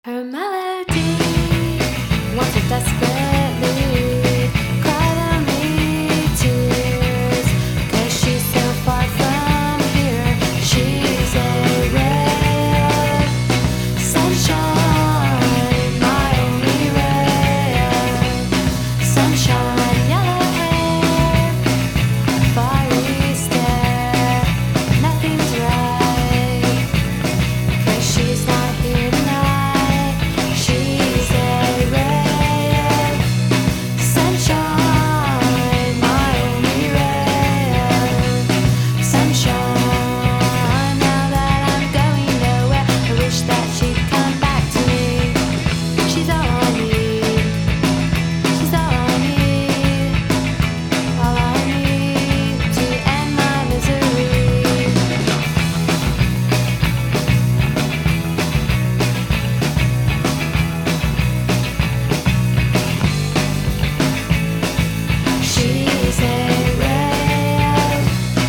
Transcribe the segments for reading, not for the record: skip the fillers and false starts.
Her melody wants it desperately. Cried on me tears, 'cause she's so far from here. She's a ray of sunshine, my only ray of sunshine. Yellow hair, fiery stare, nothing's right, 'cause she's not here tonight. She's a ray of sunshine, my only ray of sunshine. Now that I'm going nowhere, I wish that she'd come back to me. She's all I need. She's all I need. All I need to end my misery. She's a ray of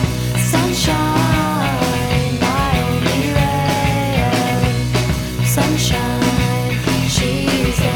sunshine, my only ray of sunshine. She's a